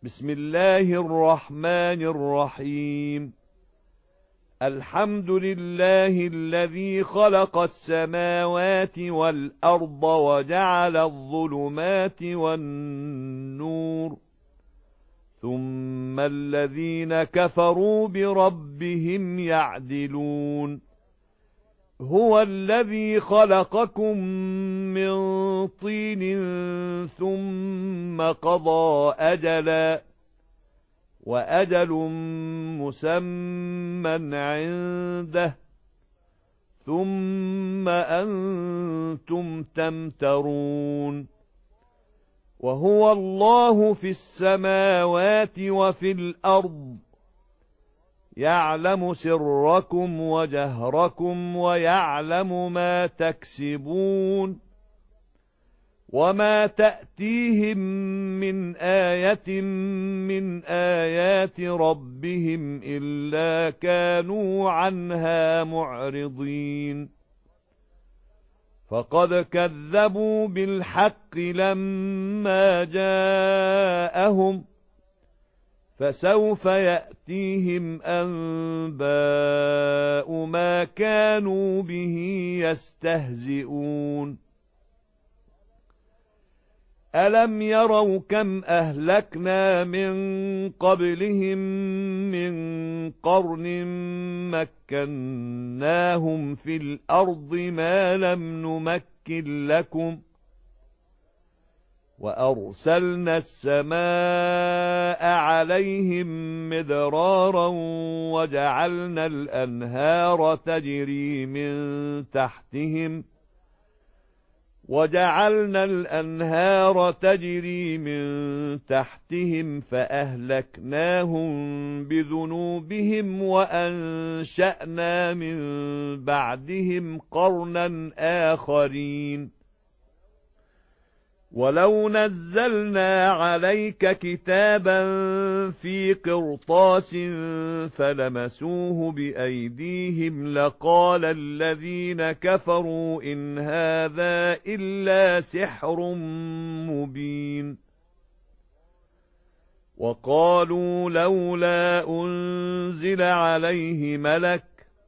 بسم الله الرحمن الرحيم. الحمد لله الذي خلق السماوات والأرض وجعل الظلمات والنور، ثم الذين كفروا بربهم يعدلون. هو الذي خلقكم من طين ثم قضى أجلا، وأجل مسمى عنده، ثم أنتم تمترون. وهو الله في السماوات وفي الأرض، يعلم سركم وجهركم ويعلم ما تكسبون. وما تأتيهم من آية من آيات ربهم إلا كانوا عنها معرضين. فقد كذبوا بالحق لما جاءهم، فسوف يأتيهم أنباء ما كانوا به يستهزئون. ألم يروا كم أهلكنا من قبلهم من قرن مكناهم في الأرض ما لم نمكن لكم، وأرسلنا السماء عليهم مدرارا وجعلنا الأنهار تجري من تحتهم فأهلكناهم بذنوبهم وأنشأنا من بعدهم قرنا آخرين. ولو نزلنا عليك كتابا في قرطاس فلمسوه بأيديهم لقال الذين كفروا إن هذا إلا سحر مبين. وقالوا لولا أنزل عليه ملك،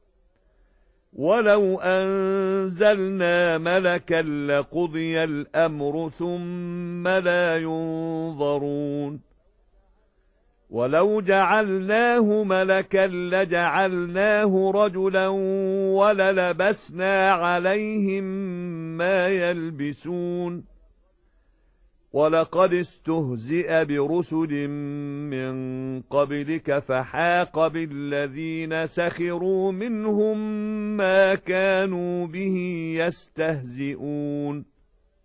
ولو أنزلنا ملكا لقضي الأمر ثم لا ينظرون. ولو جعلناه ملكا لجعلناه رجلا وللبسنا عليهم ما يلبسون. ولقد استهزئ برسل من قبلك فحاق بالذين سخروا منهم ما كانوا به يستهزئون.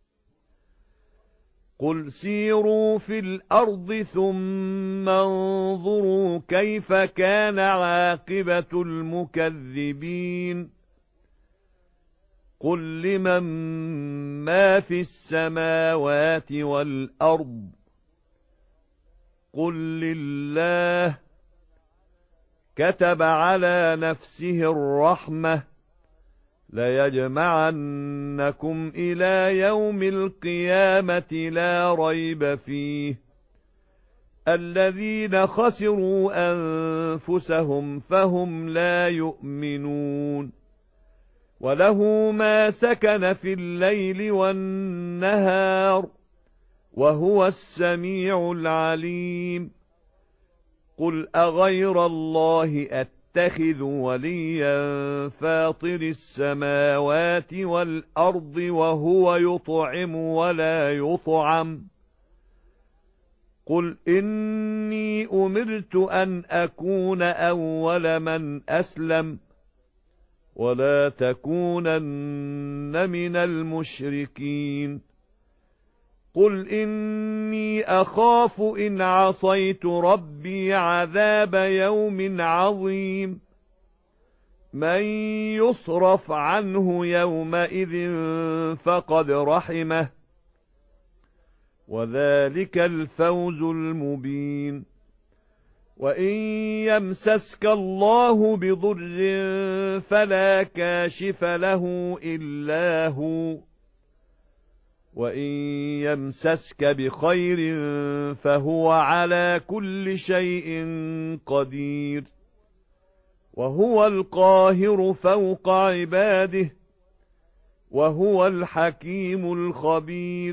قل سيروا في الأرض ثم انظروا كيف كان عاقبة المكذبين. قل لمن ما في السماوات والأرض، قل لله. كتب على نفسه الرحمة ليجمعنكم إلى يوم القيامة لا ريب فيه. الذين خسروا أنفسهم فهم لا يؤمنون. وله ما سكن في الليل والنهار وهو السميع العليم. قل أغير الله أتخذ وليا فاطر السماوات والأرض وهو يطعم ولا يطعم. قل إني أمرت أن أكون أول من أسلم ولا تكونن من المشركين. قل إني أخاف إن عصيت ربي عذاب يوم عظيم. من يصرف عنه يومئذ فقد رحمه، وذلك الفوز المبين. وإن يمسسك الله بضر فلا كاشف له إلا هو، وإن يمسسك بخير فهو على كل شيء قدير، وهو القاهر فوق عباده، وهو الحكيم الخبير.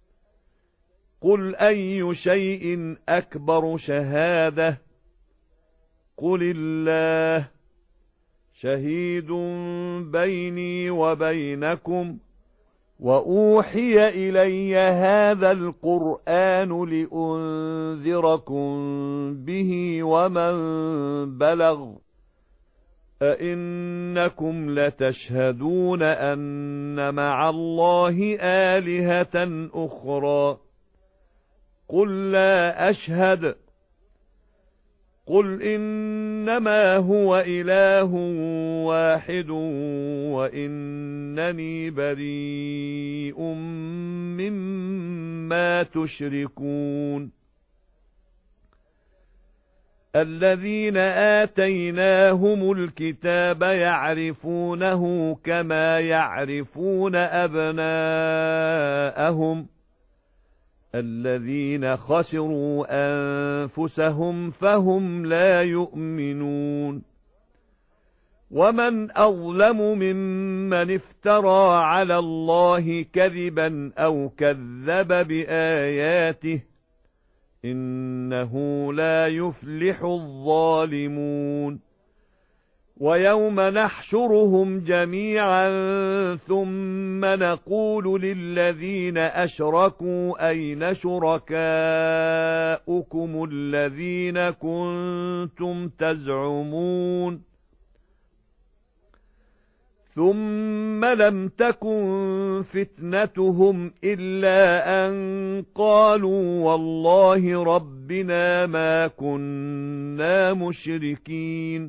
قل أي شيء أكبر شهادة؟ قل الله شهيد بيني وبينكم، وأوحي إلي هذا القرآن لأنذركم به ومن بلغ. أئنكم لتشهدون أن مع الله آلهة أخرى؟ قل لا أشهد. قل إنما هو إله واحد وإنني بريء مما تشركون. الذين آتيناهم الكتاب يعرفونه كما يعرفون أبناءهم، الذين خسروا أنفسهم فهم لا يؤمنون. ومن أظلم ممن افترى على الله كذبا أو كذب بآياته، إنه لا يفلح الظالمون. ويوم نحشرهم جميعا ثم نقول للذين أشركوا أين شركاؤكم الذين كنتم تزعمون؟ ثم لم تكن فتنتهم إلا أن قالوا والله ربنا ما كنا مشركين.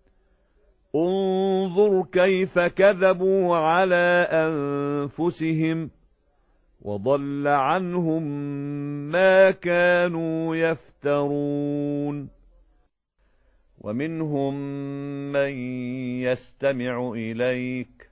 انظر كيف كذبوا على أنفسهم، وضل عنهم ما كانوا يفترون. ومنهم من يستمع إليك،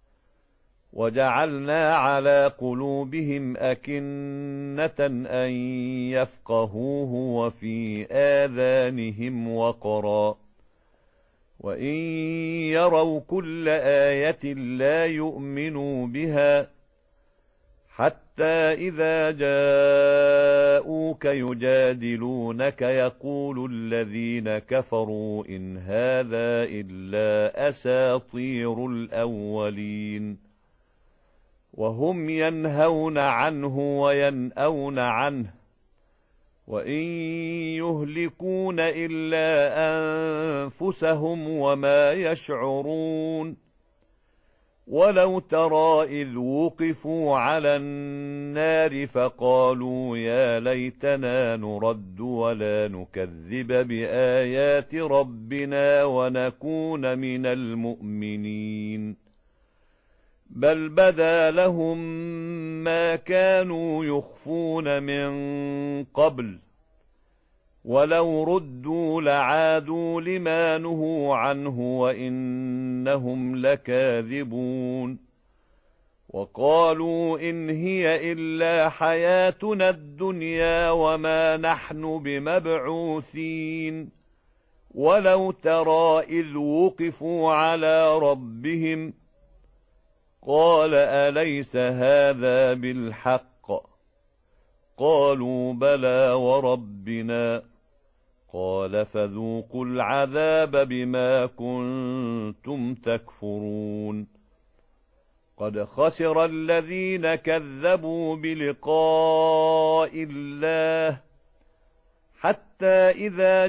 وجعلنا على قلوبهم أكنة أن يفقهوه وفي آذانهم وقرا، وإن يروا كل آية لا يؤمنوا بها، حتى إذا جاءوك يجادلونك يقول الذين كفروا إن هذا إلا أساطير الأولين، وهم ينهون عنه وينأون عنه، وإن يهلكون إلا أنفسهم وما يشعرون. ولو ترى إذ وقفوا على النار فقالوا يا ليتنا نرد ولا نكذب بآيات ربنا ونكون من المؤمنين، بل بدا لهم ما كانوا يخفون من قبل، ولو ردوا لعادوا لما نهوا عنه وإنهم لكاذبون. وقالوا إن هي إلا حياتنا الدنيا وما نحن بمبعوثين. ولو ترى إذ وقفوا على ربهم قال أليس هذا بالحق؟ قالوا بلى وربنا. قال فذوقوا العذاب بما كنتم تكفرون. قد خسر الذين كذبوا بلقاء الله، حتى إذا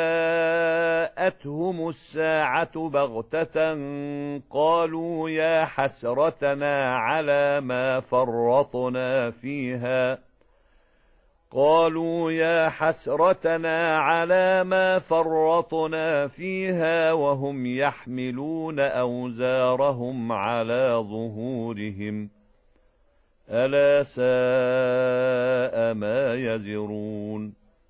جاءتهم الساعة بغتة قالوا يا حسرتنا على ما فرطنا فيها وهم يحملون أوزارهم على ظهورهم، ألا ساء ما يزرون.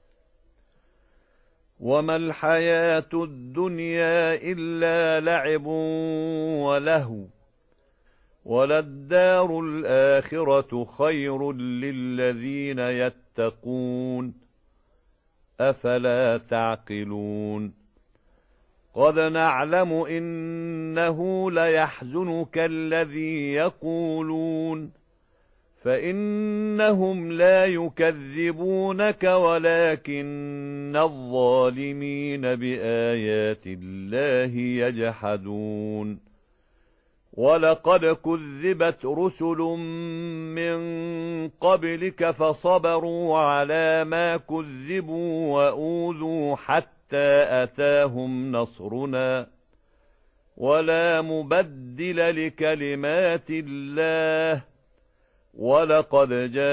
وما الحياة الدنيا إلا لعب ولهو، وللدار الآخرة خير للذين يتقون أفلا تعقلون قد نعلم إنه ليحزنك الذي يقولون فإنهم لا يكذبونك ولكن الظالمين بآيات الله يجحدون ولقد كذبت رسل من قبلك فصبروا على ما كذبوا وأوذوا حتى أتاهم نصرنا ولا مبدل لكلمات الله ولقد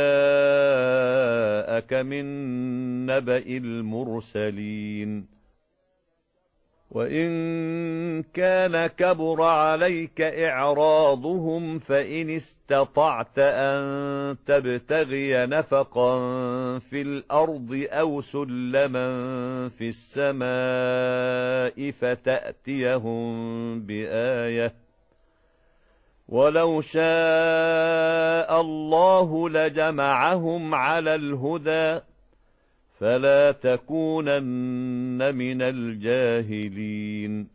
جاءك من نبأ المرسلين وإن كان كبر عليك إعراضهم فإن استطعت أن تبتغي نفقا في الأرض أو سلما في السماء فتأتيهم بآية ولو شاء الله لجمعهم على الهدى فلا تكونن من الجاهلين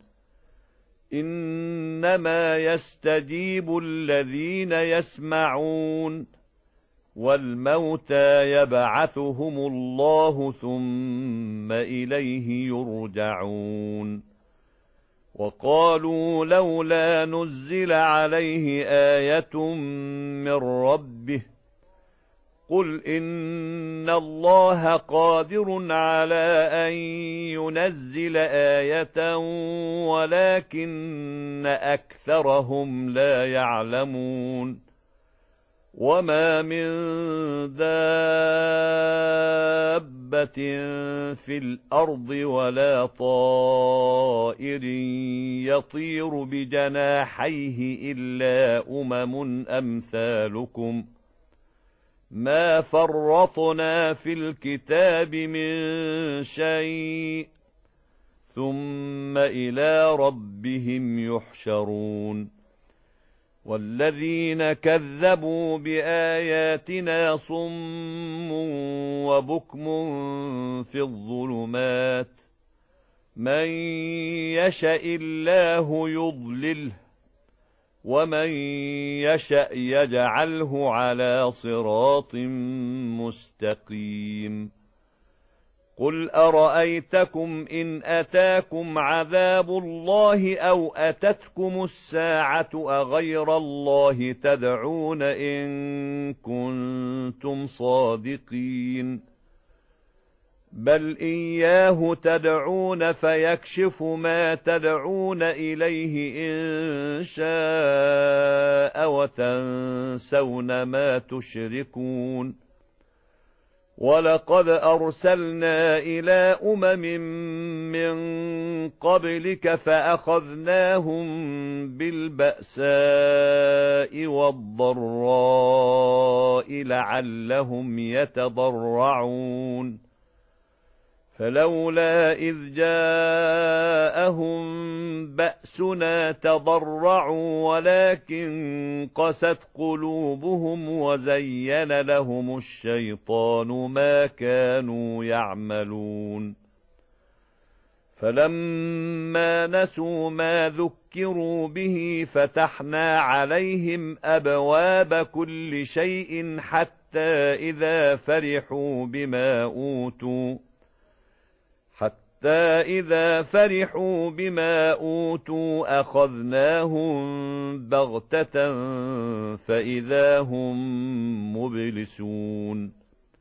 إنما يستجيب الذين يسمعون والموتى يبعثهم الله ثم إليه يرجعون وقالوا لولا نزل عليه آية من ربه قل إن الله قادر على أن ينزل آية ولكن أكثرهم لا يعلمون وما من دابة في الأرض ولا طائر يطير بجناحيه إلا أمثالكم ما فرطنا في الكتاب من شيء ثم إلى ربهم يحشرون والذين كذبوا بآياتنا صم وبكم في الظلمات من يشاء الله يضلله ومن يشأ يجعله على صراط مستقيم قل أرأيتكم إن أتاكم عذاب الله أو أتتكم الساعة أغير الله تدعون إن كنتم صادقين بل إياه تدعون فيكشف ما تدعون إليه إن شاء وتنسون ما تشركون ولقد أرسلنا إلى من قبلك فأخذناهم بالبأساء والضراء لعلهم يتضرعون فلولا إذ جاءهم بأسنا تضرعوا ولكن قست قلوبهم وزين لهم الشيطان ما كانوا يعملون فلما نسوا ما ذكروا به فتحنا عليهم أبواب كل شيء حتى إذا فرحوا بما أوتوا أخذناهم بغتة فإذا هم مبلسون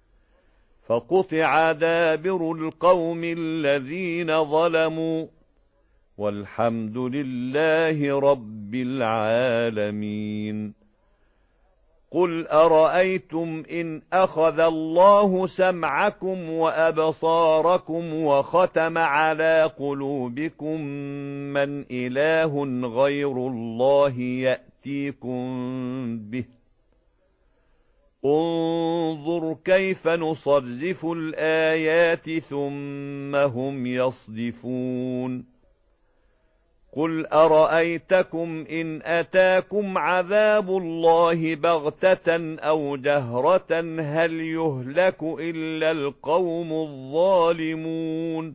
فقطع دابر القوم الذين ظلموا والحمد لله رب العالمين قل أرأيتم إن أخذ الله سمعكم وأبصاركم وختم على قلوبكم من إله غير الله يأتيكم به انظر كيف نصرف الآيات ثم هم يصدفون قل أرأيتكم إن أتاكم عذاب الله بغتة أو جهرة هل يهلك إلا القوم الظالمون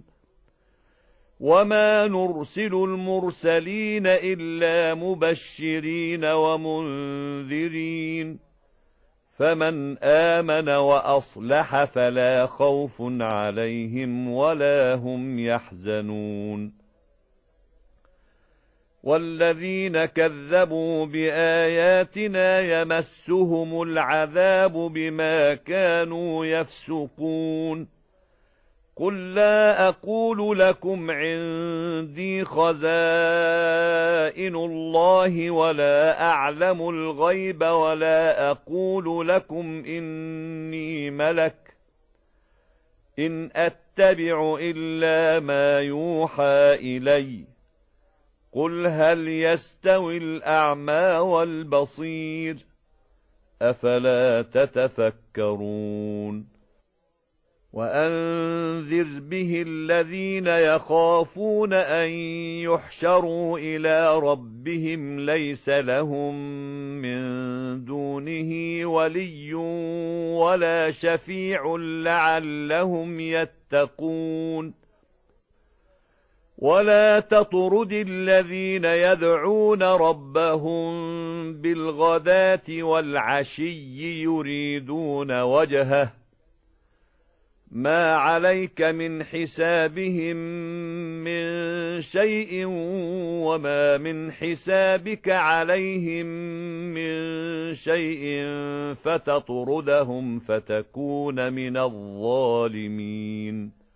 وما نرسل المرسلين إلا مبشرين ومنذرين فمن آمن وأصلح فلا خوف عليهم ولا هم يحزنون والذين كذبوا بآياتنا يمسهم العذاب بما كانوا يفسقون قل لا أقول لكم عندي خزائن الله ولا أعلم الغيب ولا أقول لكم إني ملك إن أتبع إلا ما يوحى إلي قل هل يستوي الأعمى والبصير أفلا تتفكرون وأنذر به الذين يخافون أن يحشروا إلى ربهم ليس لهم من دونه ولي ولا شفيع لعلهم يتقون ولا تطرد الذين يدعون ربهم بالغداة والعشي يريدون وجهه ما عليك من حسابهم من شيء وما من حسابك عليهم من شيء فتطردهم فتكون من الظالمين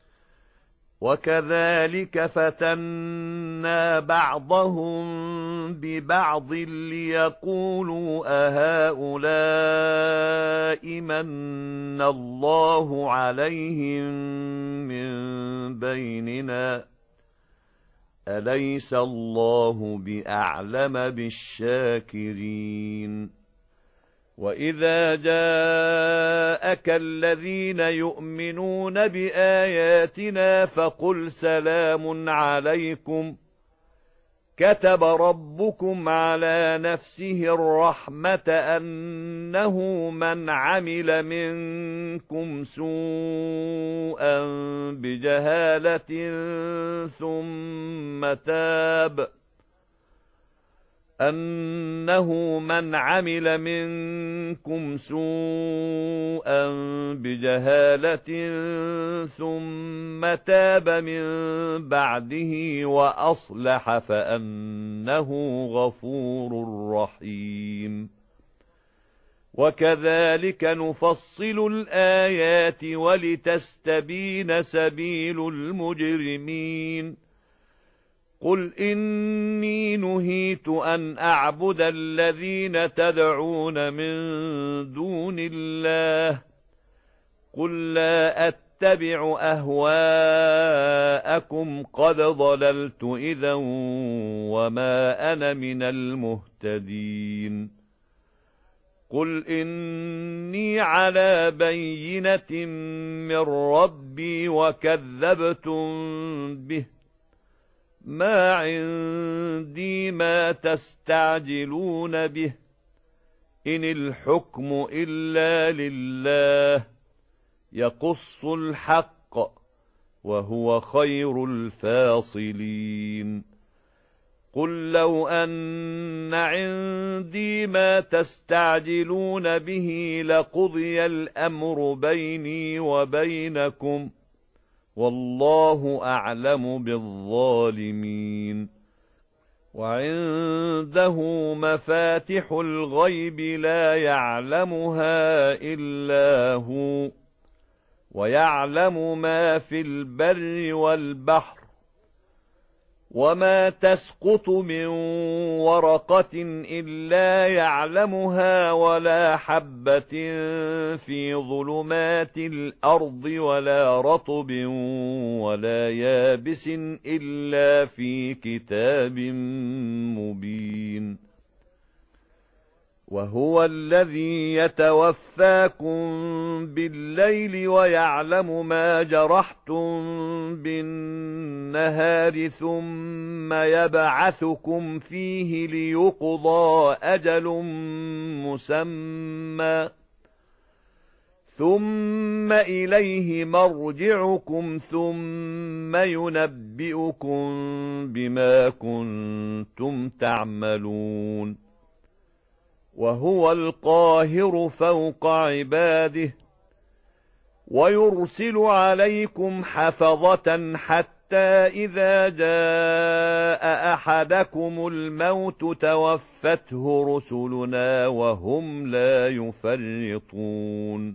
وكذلك فتنا بعضهم ببعض ليقولوا أهؤلاء من الله عليهم من بيننا أليس الله بأعلم بالشاكرين وإذا جاءك الذين يؤمنون بآياتنا فقل سلام عليكم كتب ربكم على نفسه الرحمة أنه من عمل منكم سوءا بجهالة ثم تاب من بعده وأصلح فأنه غفور رحيم وكذلك نفصل الآيات ولتستبين سبيل المجرمين قل إني نهيت أن أعبد الذين تدعون من دون الله قل لا أتبع أهواءكم قد ضللت إذا وما أنا من المهتدين قل إني على بينة من ربي وكذبتم به ما عندي ما تستعجلون به إن الحكم إلا لله يقص الحق وهو خير الفاصلين قل لو أن عندي ما تستعجلون به لقضي الأمر بيني وبينكم والله أعلم بالظالمين وعنده مفاتح الغيب لا يعلمها إلا هو ويعلم ما في البر والبحر وما تسقط من ورقة إلا يعلمها ولا حبة في ظلمات الأرض ولا رطب ولا يابس إلا في كتاب مبين وهو الذي يتوفاكم بالليل ويعلم ما جرحتم بالنهار ثم يبعثكم فيه ليقضى أجل مسمى ثم إليه مرجعكم ثم ينبئكم بما كنتم تعملون وهو القاهر فوق عباده ويرسل عليكم حفظة حتى إذا جاء أحدكم الموت توفته رسلنا وهم لا يفرطون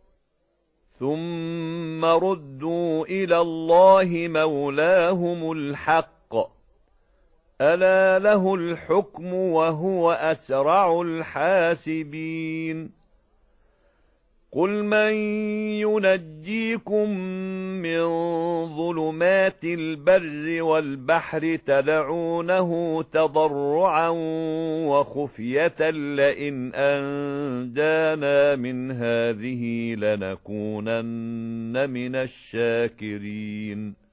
ثم ردوا إلى الله مولاهم الحق ألا له الحكم وهو أسرع الحاسبين قل من ينجيكم من ظلمات البر والبحر تدعونه تضرعا وخفية لئن أنجانا من هذه لنكونن من الشاكرين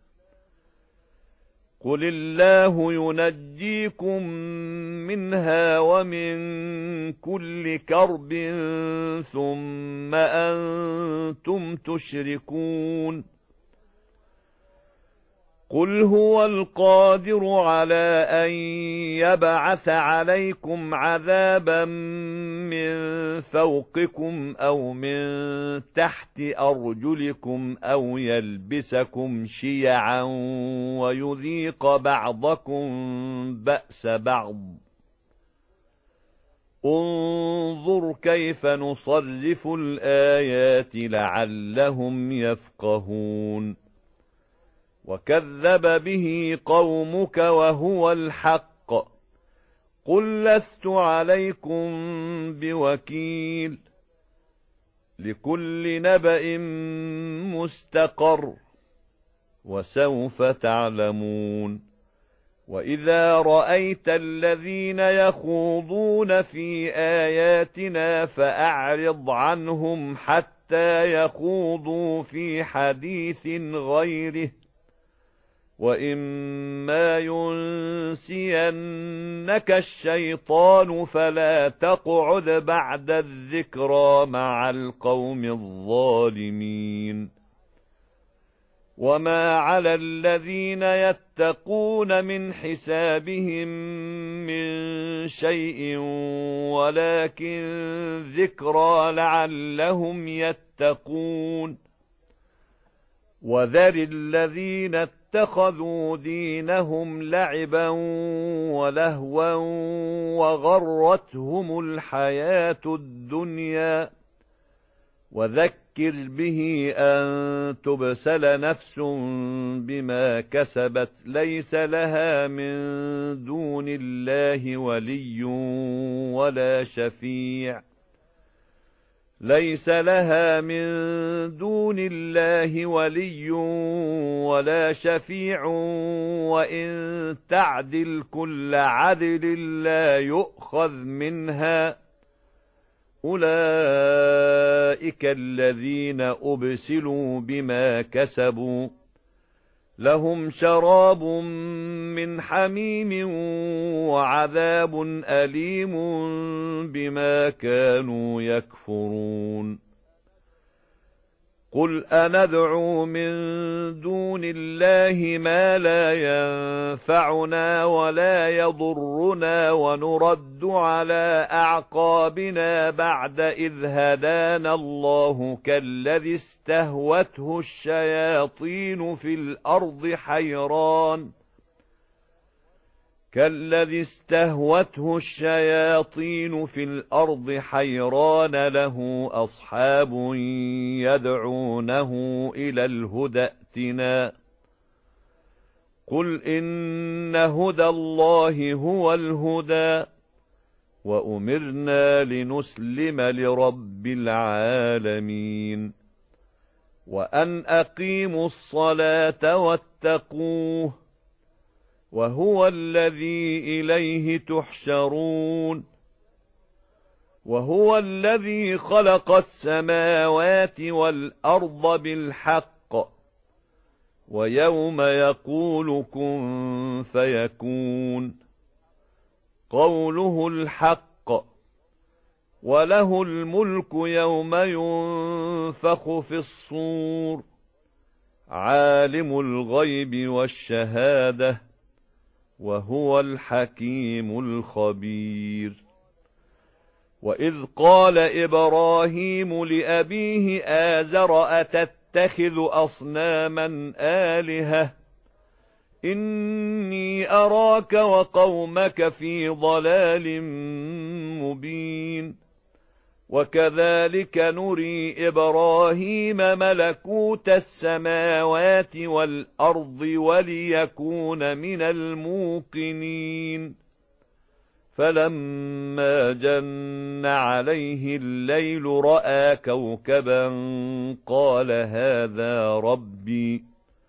قل الله ينجيكم منها ومن كل كرب ثم أنتم تشركون قل هو القادر على أن يبعث عليكم عذابا من فوقكم أو من تحت أرجلكم أو يلبسكم شيعا ويذيق بعضكم بأس بعض انظر كيف نصرف الآيات لعلهم يفقهون وكذب به قومك وهو الحق قل لست عليكم بوكيل لكل نبأ مستقر وسوف تعلمون وإذا رأيت الذين يخوضون في آياتنا فأعرض عنهم حتى يخوضوا في حديث غيره وإما ينسينك الشيطان فلا تقعد بعد الذكرى مع القوم الظالمين وما على الذين يتقون من حسابهم من شيء ولكن ذكرى لعلهم يتقون وذر الذين اتخذوا دينهم لعبا ولهوا وغرتهم الحياة الدنيا وذكر به أن تبسل نفس بما كسبت ليس لها من دون الله ولي ولا شفيع ليس لها من دون الله ولي ولا شفيع وإن تعدل كل عدل لا يؤخذ منها أولئك الذين أبسلوا بما كسبوا لهم شراب من حميم وعذاب أليم بما كانوا يكفرون قل أندعو من دون الله ما لا ينفعنا ولا يضرنا ونرد على أعقابنا بعد إذ هدانا الله كالذي استهوته الشياطين في الأرض حيران له أصحاب يدعونه إلى الهدى ائتنا قل إن هدى الله هو الهدى وأمرنا لنسلم لرب العالمين وأن أقيموا الصلاة واتقوه وهو الذي إليه تحشرون وهو الذي خلق السماوات والأرض بالحق، ويوم يقول كن فيكون قوله الحق، وله الملك يوم ينفخ في الصور، عالم الغيب والشهادة، وهو الحكيم الخبير. وإذ قال إبراهيم لأبيه آزر أتتخذ أصناما آلهة إني أراك وقومك في ضلال مبين. وكذلك نري إبراهيم ملكوت السماوات والأرض وليكون من الموقنين. فلما جن عليه الليل رأى كوكبا قال هذا ربي،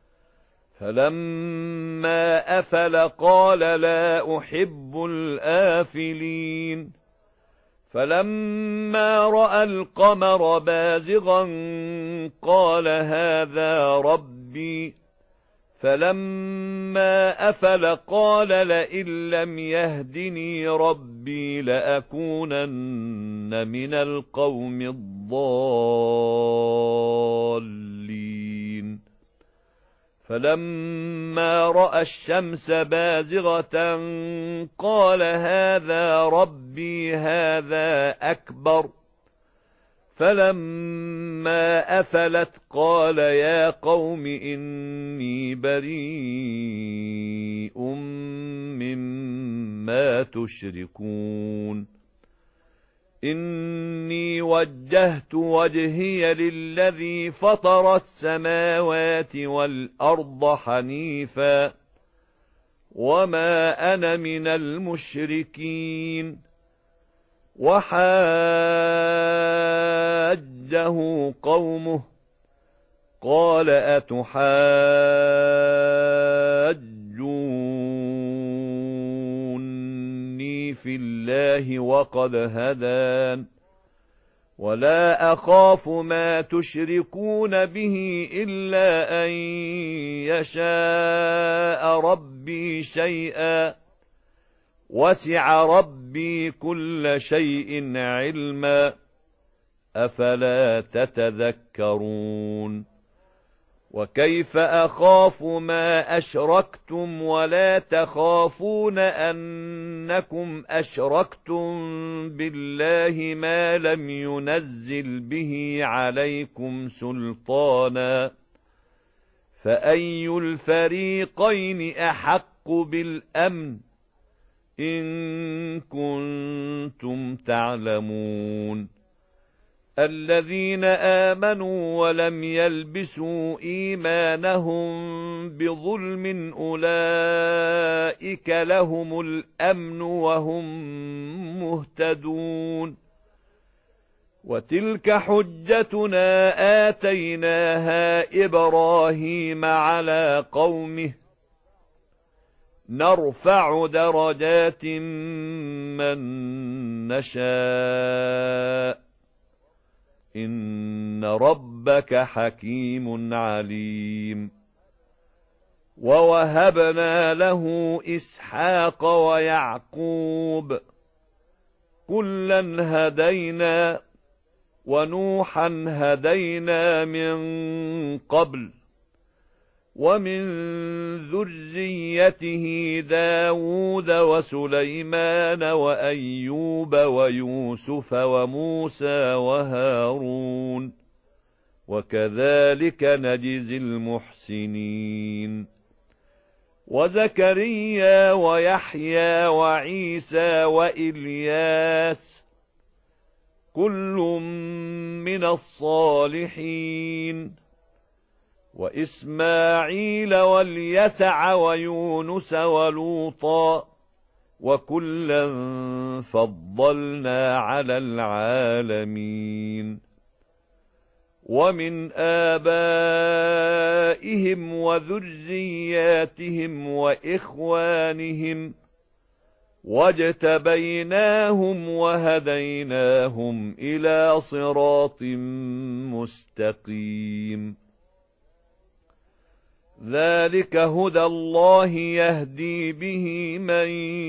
فلما أفل قال لا أحب الآفلين. فلما رأى القمر بازغا قال هذا ربي، فلما أفل قال لئن لم يهدني ربي لأكونن من القوم الضالين. فلما رأى الشمس بازغة قال هذا ربي هذا أكبر. فلما أفلت قال يا قوم إني بريء مما تشركون. إني وجهت وجهي للذي فطر السماوات والأرض حنيفا وما أنا من المشركين. وحاجه قومه قال أتحاجوني في الله وقد هدان ولا أخاف ما تشركون به إلا أن يشاء ربي شيئا وسع ربي كل شيء علما أفلا تتذكرون. وكيف أخاف ما أشركتم ولا تخافون أنكم أشركتم بالله ما لم ينزل به عليكم سلطانا فأي الفريقين أحق بالأمن إن كنتم تعلمون. الذين آمنوا ولم يلبسوا إيمانهم بظلم أولئك لهم الأمن وهم مهتدون. وتلك حجتنا آتيناها إبراهيم على قومه نرفع درجات من نشاء إن ربك حكيم عليم. ووهبنا له إسحاق ويعقوب كلا هدينا ونوحا هدينا من قبل ومن ذريته داود وسليمان وأيوب ويوسف وموسى وهارون وكذلك نجزي المحسنين. وزكريا ويحيى وعيسى وإلياس كل من الصالحين وإسماعيل واليسع ويونس ولوطا وكلا فضلنا على العالمين. ومن آبائهم وذرياتهم وإخوانهم واجتبيناهم وهديناهم إلى صراط مستقيم. ذلك هدى الله يهدي به من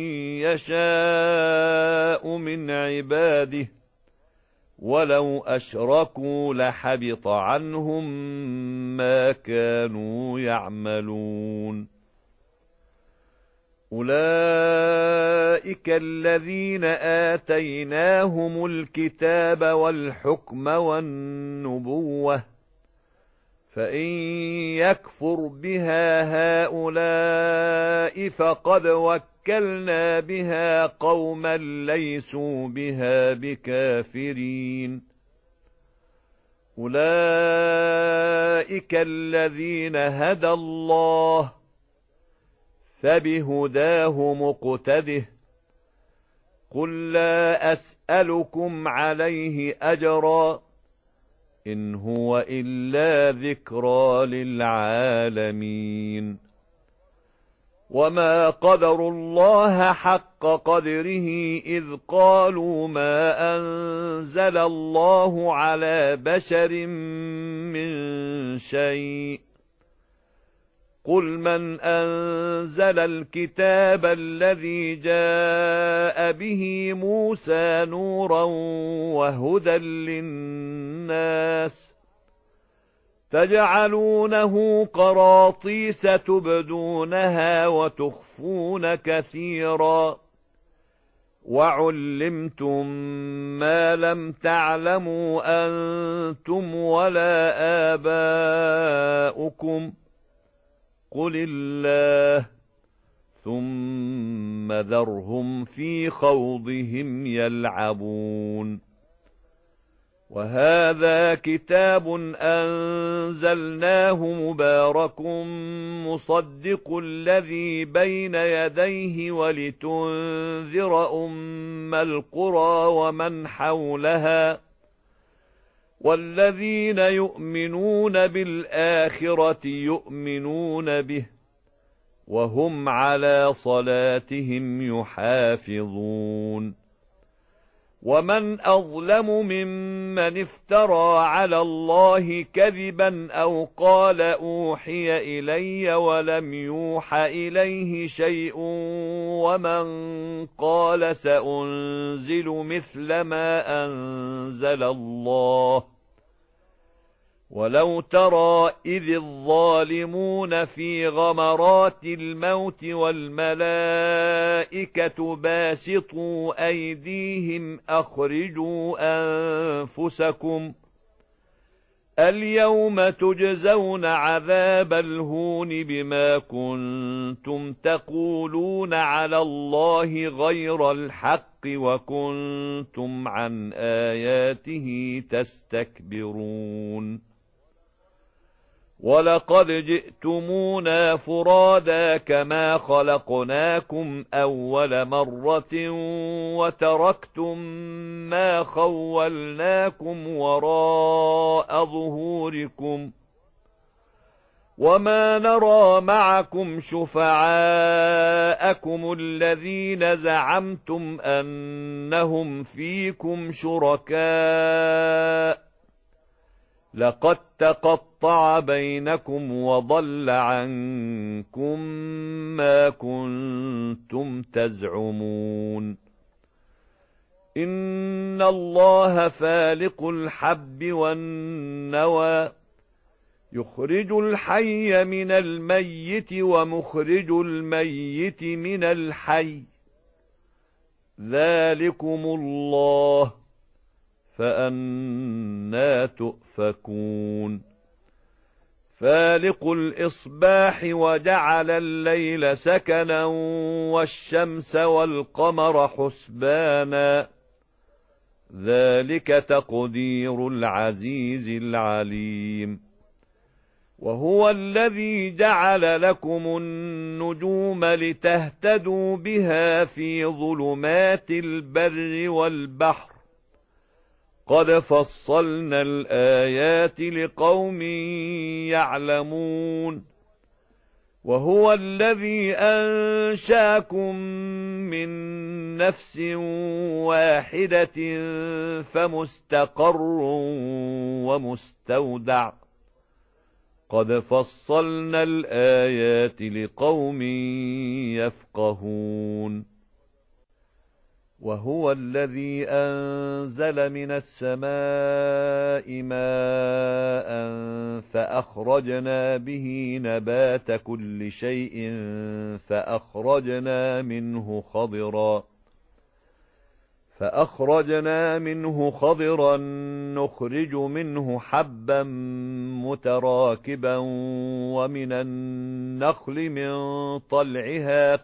يشاء من عباده، ولو أشركوا لحبط عنهم ما كانوا يعملون. أولئك الذين آتيناهم الكتاب والحكم والنبوة، فإن يكفر بها هؤلاء فقد وكلنا بها قوما ليسوا بها بكافرين. أولئك الذين هدى الله، فبهداه مقتده. قل لا أسألكم عليه أجرا، إن هو إلا ذكرى للعالمين. وما قدروا الله حق قدره إذ قالوا ما أنزل الله على بشر من شيء. قل من أنزل الكتاب الذي جاء به موسى نورا وهدى للناس، تجعلونه قراطيس تبدونها وتخفون كثيرا، وعلمتم ما لم تعلموا أنتم ولا آباؤكم، قل الله، ثم ذرهم في خوضهم يلعبون. وهذا كتاب أنزلناه مبارك مصدق الذي بين يديه ولتنذر أم القرى ومن حولها، والذين يؤمنون بالآخرة يؤمنون به، وهم على صلاتهم يحافظون. ومن أظلم ممن افترى على الله كذبا أو قال أوحي إلي ولم يوح إليه شيء، ومن قال سأنزل مثل ما أنزل الله. ولو ترى إذ الظالمون في غمرات الموت والملائكة باسطوا أيديهم أخرجوا أنفسكم، اليوم تجزون عذاب الهون بما كنتم تقولون على الله غير الحق وكنتم عن آياته تستكبرون. ولقد جئتمونا فرادا كما خلقناكم أول مرة وتركتم ما خولناكم وراء ظهوركم، وما نرى معكم شفعاءكم الذين زعمتم أنهم فيكم شركاء، لقد تقطع بينكم وضل عنكم ما كنتم تزعمون. إن الله فالق الحب والنوى، يخرج الحي من الميت ومخرج الميت من الحي، ذلكم الله، فأنى تؤفكون. فالق الإصباح وجعل الليل سكنا والشمس والقمر حسبانا، ذلك تقدير العزيز العليم. وهو الذي جعل لكم النجوم لتهتدوا بها في ظلمات البر والبحر، قد فصلنا الآيات لقوم يعلمون. وهو الذي أنشأكم من نفس واحدة فمستقر ومستودع قد فصلنا الآيات لقوم يفقهون وهو الذي أنزل من السماء ماء فأخرجنا به نبات كل شيء فأخرجنا منه خضرا نخرج منه حبا متراكبا ومن النخل من طلعها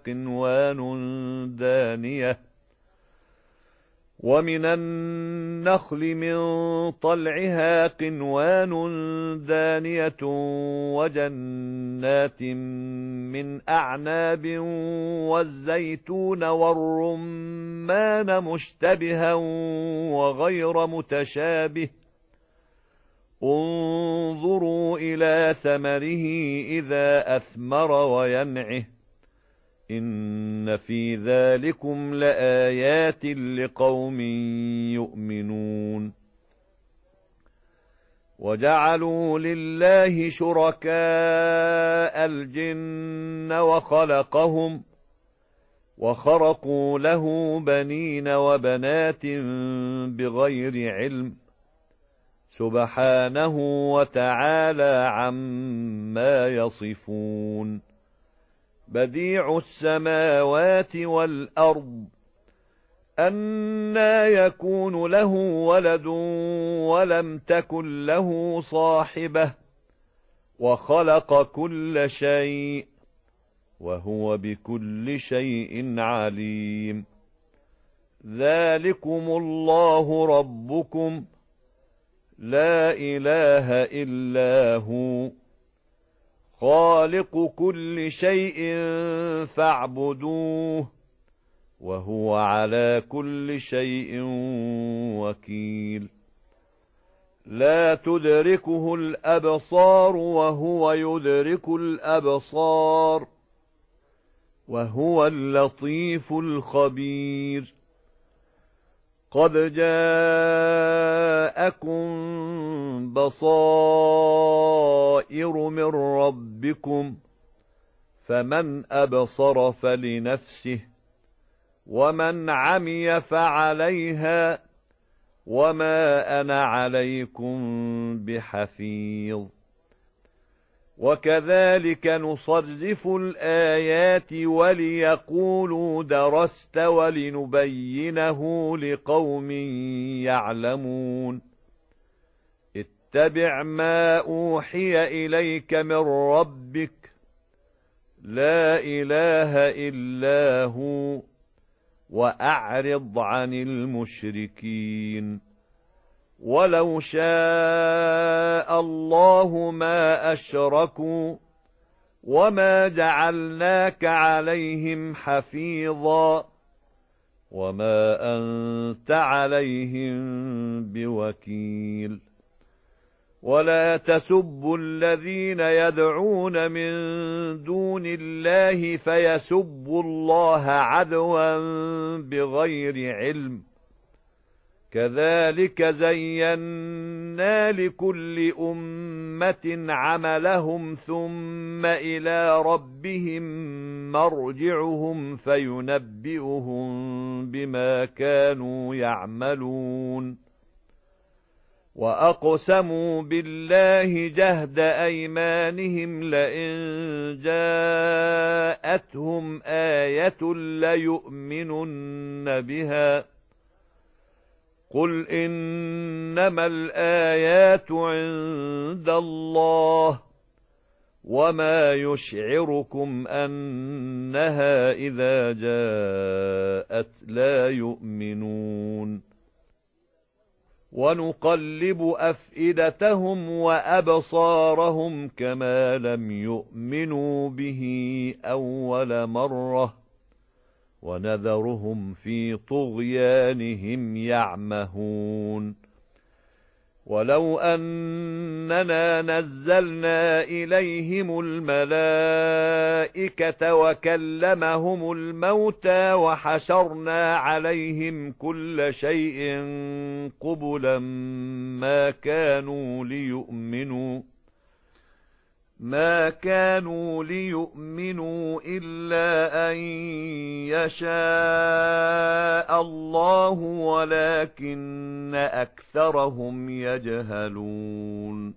قنوان دانية وجنات من أعناب والزيتون والرمان مشتبها وغير متشابه انظروا إلى ثمره إذا أثمر وينعه إن في ذلكم لآيات لقوم يؤمنون وجعلوا لله شركاء الجن وخرقوا له بنين وبنات بغير علم سبحانه وتعالى عما يصفون بديع السماوات والأرض أنى يكون له ولد ولم تكن له صاحبة وخلق كل شيء وهو بكل شيء عليم ذلكم الله ربكم لا إله إلا هو خالق كل شيء فاعبدوه وهو على كل شيء وكيل لا تدركه الأبصار وهو يدرك الأبصار وهو اللطيف الخبير قد جاءكم بصائر من ربكم فمن أبصر فلنفسه ومن عمي فعليها وما أنا عليكم بحفيظ وكذلك نصرف الآيات وليقولوا درست ولنبينه لقوم يعلمون اتبع ما أوحي إليك من ربك لا إله إلا هو وأعرض عن المشركين ولو شاء الله ما أشركوا وما جعلناك عليهم حفيظا وما أنت عليهم بوكيل ولا تسبوا الذين يدعون من دون الله فيسبوا الله عدوا بغير علم كذلك زينا لكل أمة عملهم ثم إلى ربهم مرجعهم فينبئهم بما كانوا يعملون وأقسموا بالله جهد أيمانهم لئن جاءتهم آية ليؤمنن بها قل إنما الآيات عند الله وما يشعركم أنها إذا جاءت لا يؤمنون ونقلب أفئدتهم وأبصارهم كما لم يؤمنوا به أول مرة ونذرهم في طغيانهم يعمهون ولو أننا نزلنا إليهم الملائكة وكلمهم الموتى وحشرنا عليهم كل شيء قبلا ما كانوا ليؤمنوا إلا أن يشاء الله ولكن أكثرهم يجهلون.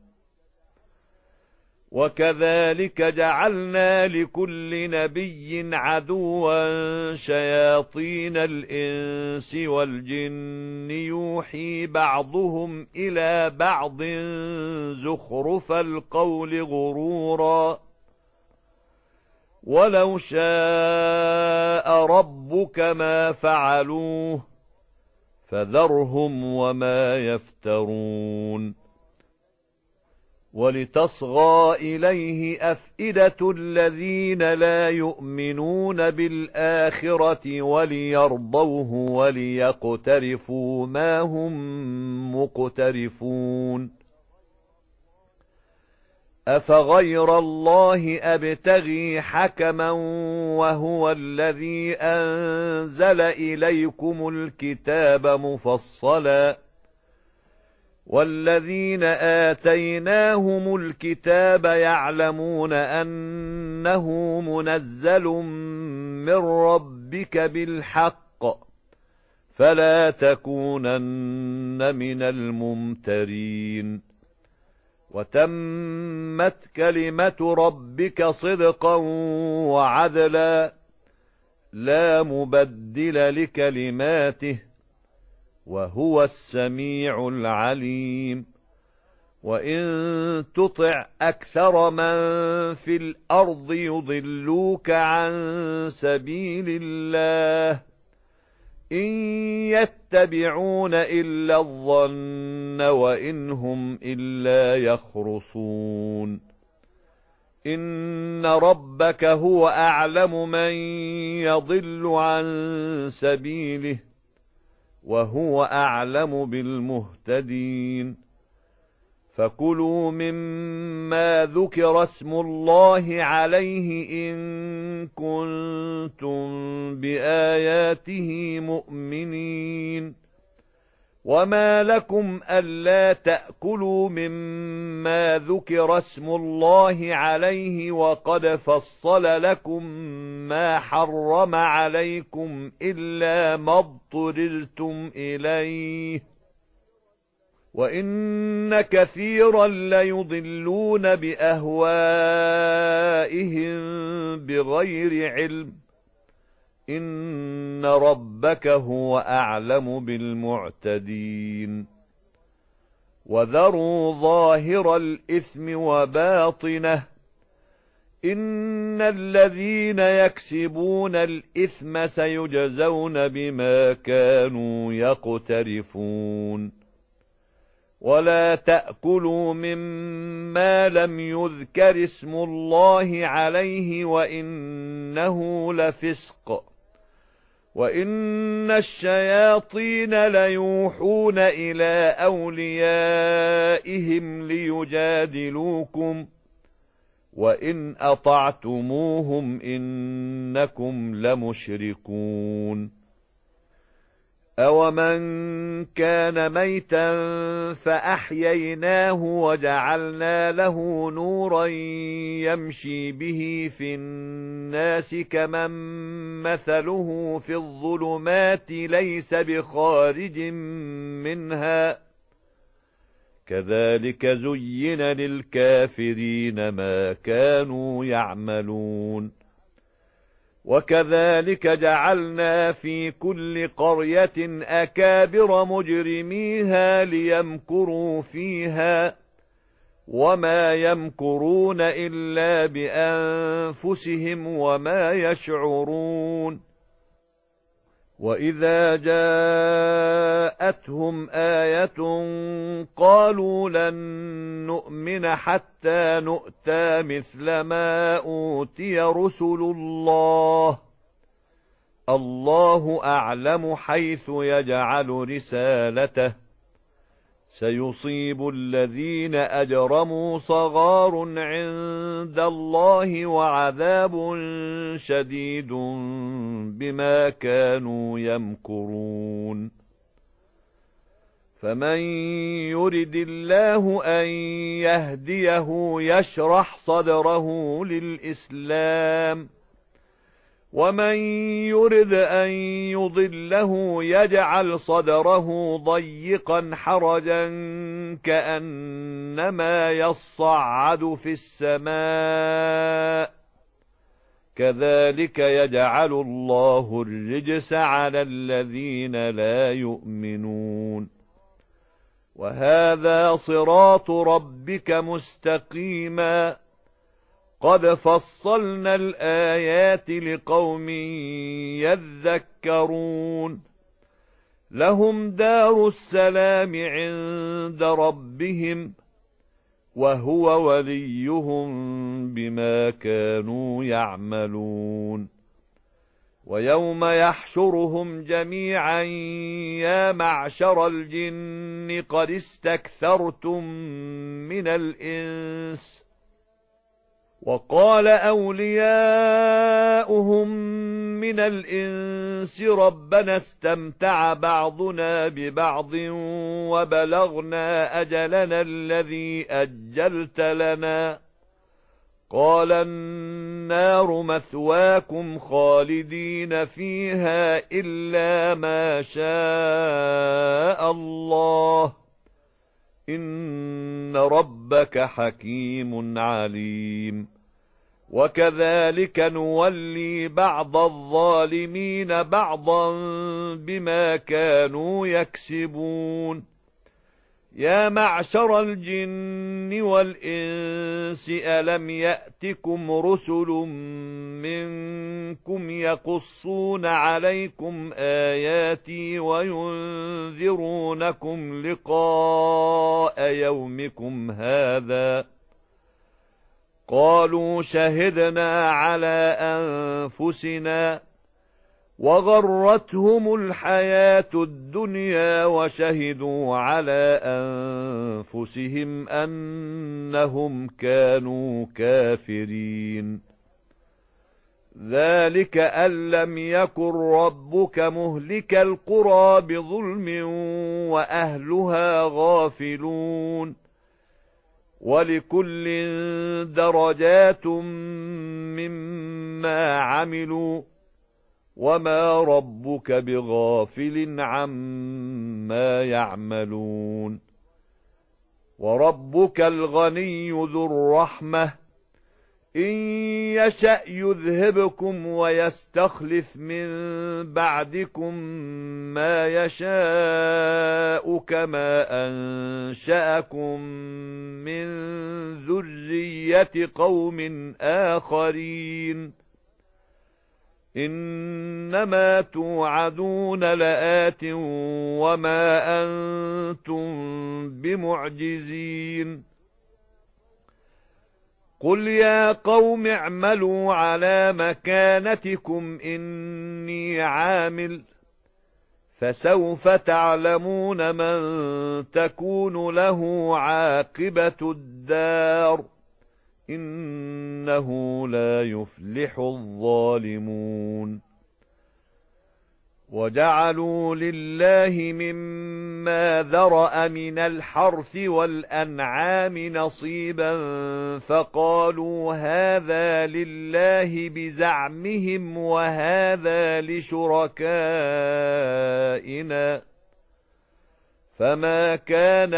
وكذلك جعلنا لكل نبي عدوا شياطين الإنس والجن يوحي بعضهم إلى بعض زخرف القول غرورا ولو شاء ربك ما فعلوه فذرهم وما يفترون. ولتصغى إليه أفئدة الذين لا يؤمنون بالآخرة وليرضوه وليقترفوا ما هم مقترفون. أفغير الله أبتغي حكما وهو الذي أنزل إليكم الكتاب مفصلا والذين آتيناهم الكتاب يعلمون أنه منزل من ربك بالحق فلا تكونن من الممترين. وتمت كلمة ربك صدقا وعدلا لا مبدل لكلماته وهو السميع العليم. وإن تطع أكثر من في الأرض يضلوك عن سبيل الله إن يتبعون إلا الظن وإن هم إلا يخرصون. إن ربك هو أعلم من يضل عن سبيله وهو أعلم بالمهتدين. فكلوا مما ذكر اسم الله عليه إن كنتم بآياته مؤمنين. وما لكم ألا تأكلوا مما ذكر اسم الله عليه وقد فصل لكم ما حرم عليكم إلا ما اضطررتم إليه وإن كثيرا ليضلون بأهوائهم بغير علم إن ربك هو أعلم بالمعتدين. وذروا ظاهر الإثم وباطنه إن الذين يكسبون الإثم سيجزون بما كانوا يقترفون. ولا تأكلوا مما لم يذكر اسم الله عليه وإنه لفسق وإن الشياطين ليوحون إلى أوليائهم ليجادلوكم وإن أطعتموهم إنكم لمشركون. أومن كان ميتا فأحييناه وجعلنا له نورا يمشي به في الناس كمن مثله في الظلمات ليس بخارج منها كذلك زين للكافرين ما كانوا يعملون. وكذلك جعلنا في كل قرية أكابر مجرميها ليمكروا فيها وما يمكرون إلا بأنفسهم وما يشعرون. وإذا جاءتهم آية قالوا لن نؤمن حتى نؤتى مثل ما أوتي رسل الله الله أعلم حيث يجعل رسالته سيصيب الذين أجرموا صغار عند الله وعذاب شديد بما كانوا يمكرون فمن يرد الله أن يهديه يشرح صدره للإسلام ومن يرد أن يضله يجعل صدره ضيقا حرجا كأنما يصعد في السماء كذلك يجعل الله الرجس على الذين لا يؤمنون وهذا صراط ربك مستقيما قد فصلنا الآيات لقوم يذكرون لهم دار السلام عند ربهم وهو وليهم بما كانوا يعملون ويوم يحشرهم جميعا يا معشر الجن قد استكثرتم من الإنس وقال أولياؤهم من الإنس ربنا استمتع بعضنا ببعض وبلغنا أجلنا الذي أجلت لنا قال النار مثواكم خالدين فيها إلا ما شاء الله إن ربك حكيم عليم وكذلك نولي بعض الظالمين بعضا بما كانوا يكسبون يا معشر الجن والإنس ألم يأتكم رسل منكم يقصون عليكم آياتي وينذرونكم لقاء يومكم هذا قالوا شهدنا على أنفسنا وغرتهم الحياة الدنيا وشهدوا على أنفسهم أنهم كانوا كافرين ذلك أن لم يكن ربك مهلك القرى بظلم وأهلها غافلون ولكل درجات مما عملوا وما ربك بغافل عما يعملون وربك الغني ذو الرحمة إن يشأ يذهبكم ويستخلف من بعدكم ما يشاء كما أنشأكم من ذرية قوم آخرين إنما توعدون لآت وما أنتم بمعجزين قل يا قوم اعملوا على مكانتكم إني عامل فسوف تعلمون من تكون له عاقبة الدار إنه لا يفلح الظالمون وجعلوا لله مما ذرأ من الحرث والأنعام نصيبا فقالوا هذا لله بزعمهم وهذا لشركائنا فما كان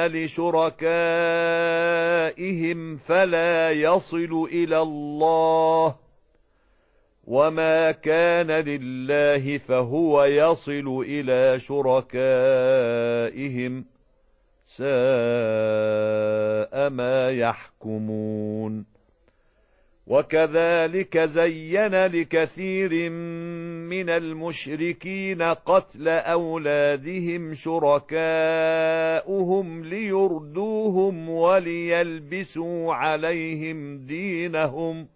لشركائهم فلا يصل إلى الله وما كان لله فهو يصل إلى شركائهم ساء ما يحكمون وكذلك زين لكثير من المشركين قتل أولادهم شركاؤهم ليردوهم وليلبسوا عليهم دينهم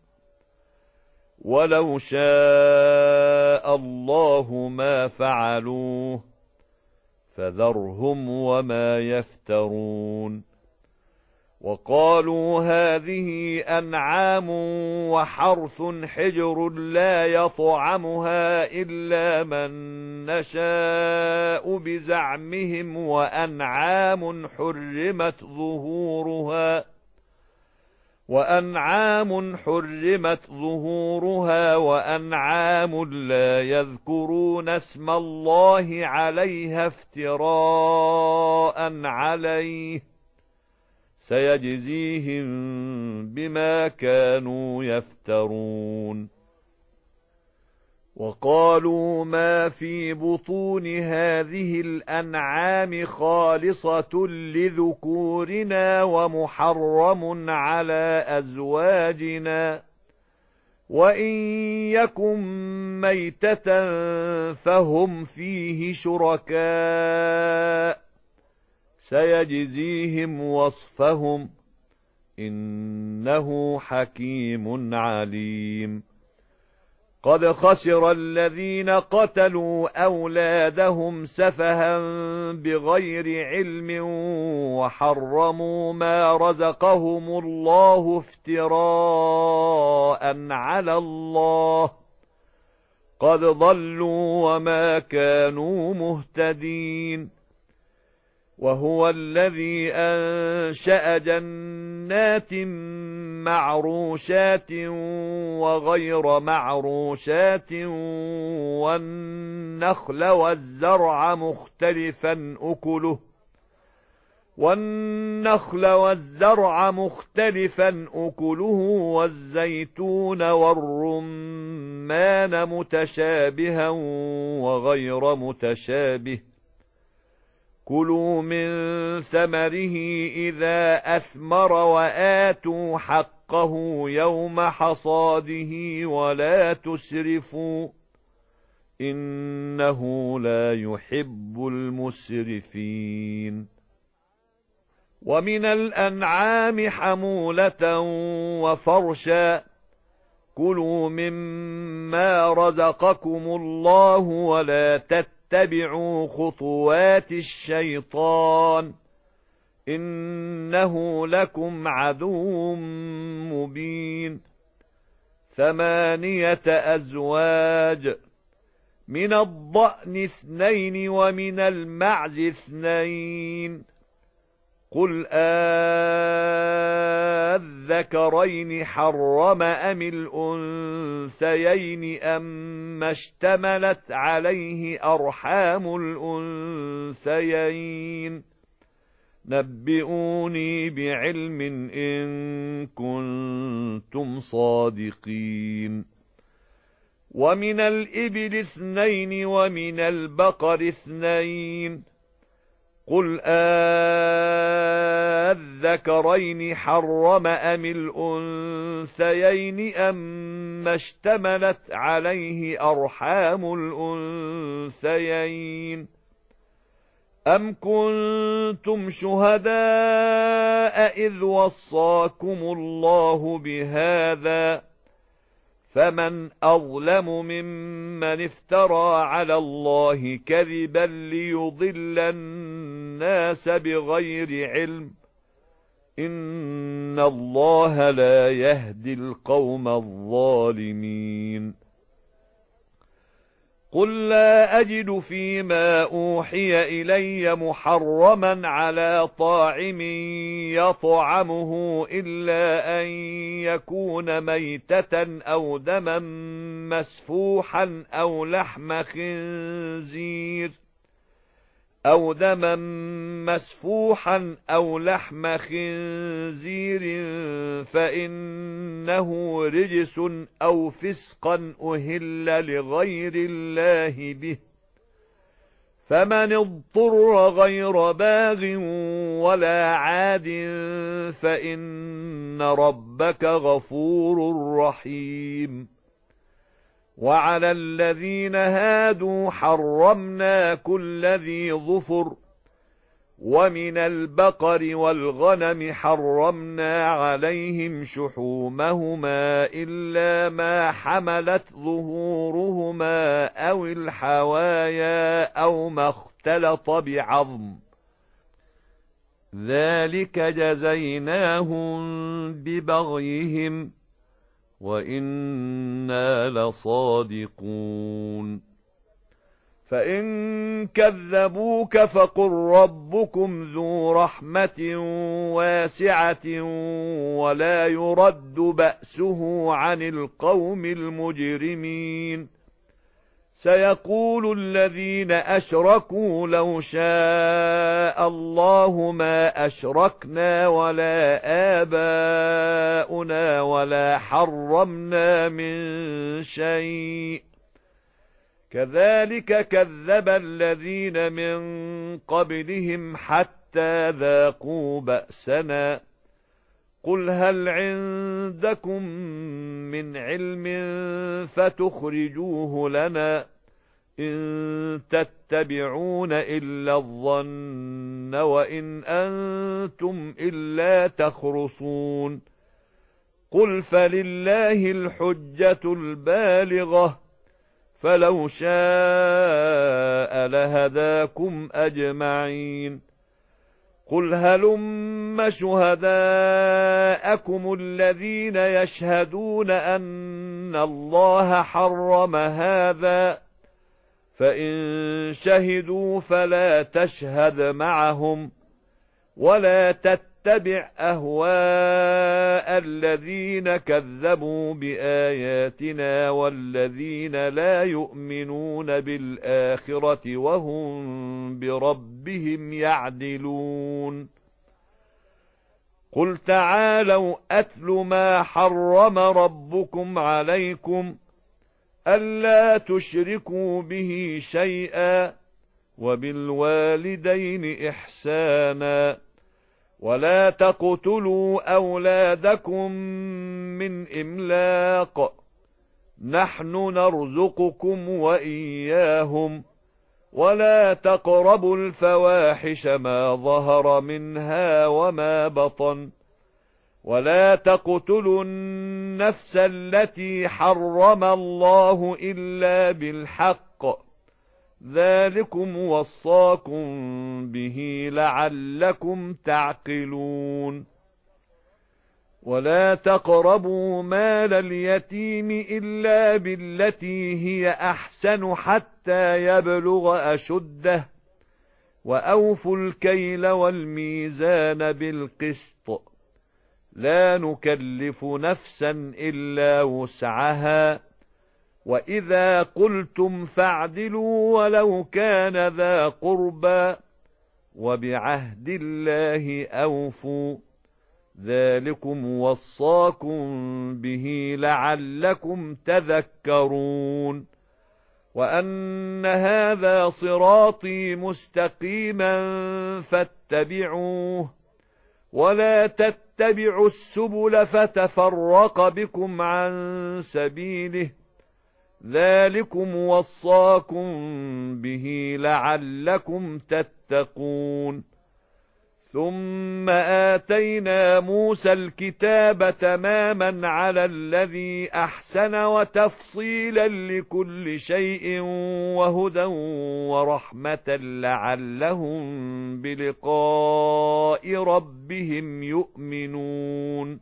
ولو شاء الله ما فعلوه فذرهم وما يفترون. وقالوا هذه أنعام وحرث حجر لا يطعمها إلا من نشاء بزعمهم وأنعام حرمت ظهورها وأنعام لا يذكرون اسم الله عليها افتراء عليه سيجزيهم بما كانوا يفترون. وقالوا ما في بطون هذه الأنعام خالصة لذكورنا ومحرم على أزواجنا وإن يكن ميتة فهم فيه شركاء سيجزيهم وصفهم إنه حكيم عليم. قد خسر الذين قتلوا أولادهم سفها بغير علم وحرموا ما رزقهم الله افتراء على الله قد ضلوا وما كانوا مهتدين. وهو الذي أنشأ جنات معروشات وغير معروشات والنخل والزرع مختلفا أكله والزيتون والرمان متشابها وغير متشابه كلوا من ثمره إذا أثمر وآتوا حقه يوم حصاده ولا تسرفوا إنه لا يحب المسرفين. ومن الأنعام حمولة وفرشا كلوا مما رزقكم الله ولا تتبعوا خطوات الشيطان إنه لكم عدو مبين. 8 أزواج من الضأن 2 ومن المعز 2 قل أذكرين حرم أم الأنثيين أما اشتملت عليه أرحام الأنثيين نبئوني بعلم إن كنتم صادقين. ومن الإبل 2 ومن البقر 2 قل أذكرين حرم أم الأنثيين أما اشتملت عليه أرحام الأنثيين أم كنتم شهداء إذ وصاكم الله بهذا فمن أظلم ممن افترى على الله كذبا ليضل الناس بغير علم إن الله لا يهدي القوم الظالمين. قل لا أجد فيما أوحي إلي محرما على طاعم يطعمه إلا أن يكون ميتة أو دما مسفوحا أو لحم خنزير فإنه رجس أو فسقا أهل لغير الله به فمن اضطر غير باغ ولا عاد فإن ربك غفور رحيم. وعلى الذين هادوا حرمنا كل ذي ظفر ومن البقر والغنم حرمنا عليهم شحومهما إلا ما حملت ظهورهما أو الحوايا أو ما اختلط بعظم ذلك جزيناهم ببغيهم وإنا لصادقون فإن كذبوك فقل ربكم ذو رحمة واسعة ولا يرد بأسه عن القوم المجرمين سيقول الذين أشركوا لو شاء الله ما أشركنا ولا آباؤنا ولا حرمنا من شيء كذلك كذب الذين من قبلهم حتى ذاقوا بأسنا قل هل عندكم من علم فتخرجوه لنا إن تتبعون إلا الظن وإن أنتم إلا تخرصون قل فلله الحجة البالغة فلو شاء لهداكم أجمعين قل هلم شهداءكم الذين يشهدون أن الله حرم هذا فإن شهدوا فلا تشهد معهم ولا تتبع أهواء الذين كذبوا بآياتنا والذين لا يؤمنون بالآخرة وهم بربهم يعدلون قل تعالوا أتل ما حرم ربكم عليكم ألا تشركوا به شيئا وبالوالدين إحسانا ولا تقتلوا أولادكم من إملاق نحن نرزقكم وإياهم ولا تقربوا الفواحش ما ظهر منها وما بطن ولا تقتلوا النفس التي حرم الله إلا بالحق ذلكم وصاكم به لعلكم تعقلون ولا تقربوا مال اليتيم إلا بالتي هي أحسن حتى يبلغ أشده وأوفوا الكيل والميزان بالقسط لا نكلف نفسا إلا وسعها وإذا قلتم فاعدلوا ولو كان ذا قربى وبعهد الله أوفوا ذلكم وصاكم به لعلكم تذكرون وأن هذا صراطي مستقيما فاتبعوه ولا تتبعوا السبل فتفرق بكم عن سبيله ذلكم وصاكم به لعلكم تتقون ثم آتينا موسى الكتاب تماما على الذي أحسن وتفصيلا لكل شيء وهدى ورحمة لعلهم بلقاء ربهم يؤمنون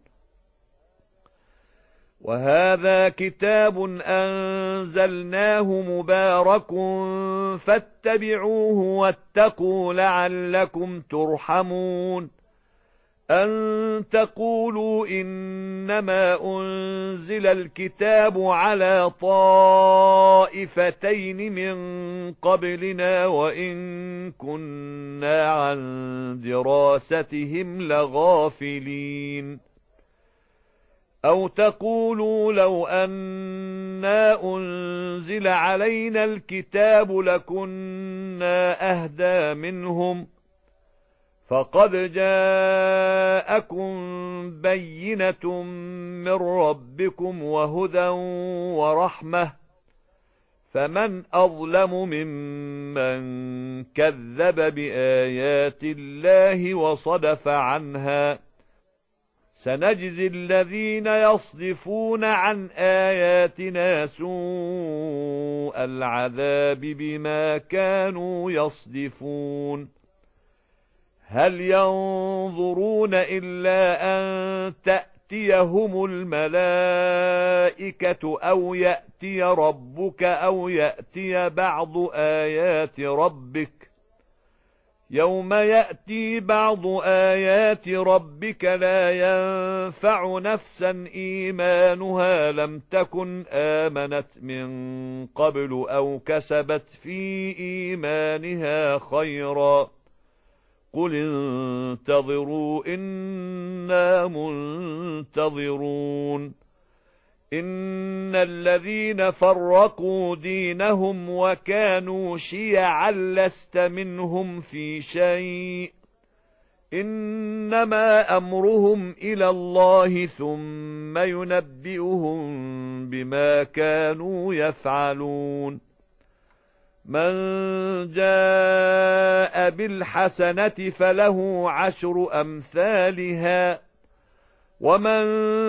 وهذا كتاب أنزلناه مبارك فاتبعوه واتقوا لعلكم ترحمون أن تقولوا إنما أنزل الكتاب على طائفتين من قبلنا وإن كنا عن دراستهم لغافلين أو تقولوا لو أنا أنزل علينا الكتاب لكنا أهدى منهم فقد جاءكم بينة من ربكم وهدى ورحمة فمن أظلم ممن كذب بآيات الله وصدف عنها سنجزي الذين يصدفون عن آياتنا سوء العذاب بما كانوا يصدفون هل ينظرون إلا أن تأتيهم الملائكة أو يأتي ربك أو يأتي بعض آيات ربك يوم يأتي بعض آيات ربك لا ينفع نفسا إيمانها لم تكن آمنت من قبل أو كسبت في إيمانها خيرا قل انتظروا إنا منتظرون إن الذين فرقوا دينهم وكانوا شيعا لست منهم في شيء إنما أمرهم إلى الله ثم ينبئهم بما كانوا يفعلون من جاء بالحسنة فله 10 أمثالها ومن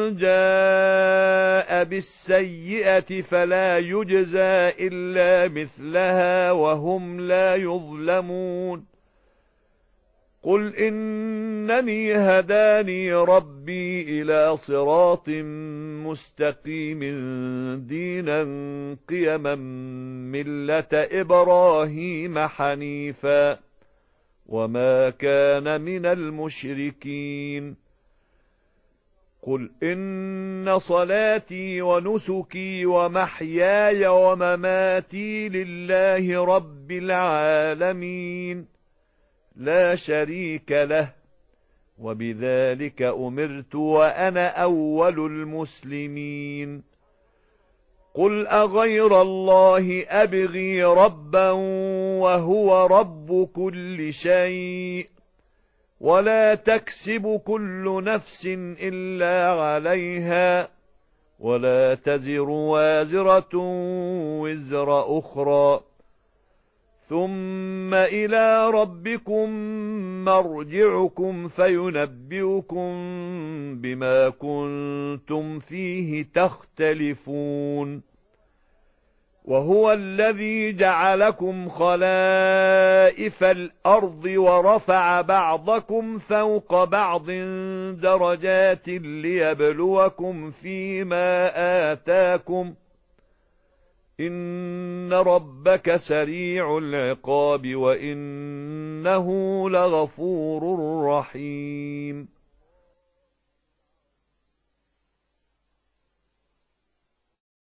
جاء بالسيئة فلا يجزى إلا مثلها وهم لا يظلمون قل إنني هداني ربي إلى صراط مستقيم دينا قيما ملة إبراهيم حنيفا وما كان من المشركين قل إن صلاتي ونسكي ومحياي ومماتي لله رب العالمين لا شريك له وبذلك أمرت وأنا أول المسلمين قل أغير الله أبغي ربا وهو رب كل شيء ولا تكسب كل نفس إلا عليها ولا تزر وازرة وزر أخرى ثم إلى ربكم مرجعكم فينبئكم بما كنتم فيه تختلفون وهو الذي جعلكم خلائف الأرض ورفع بعضكم فوق بعض درجات ليبلوكم فيما آتاكم إن ربك سريع العقاب وإنه لغفور رحيم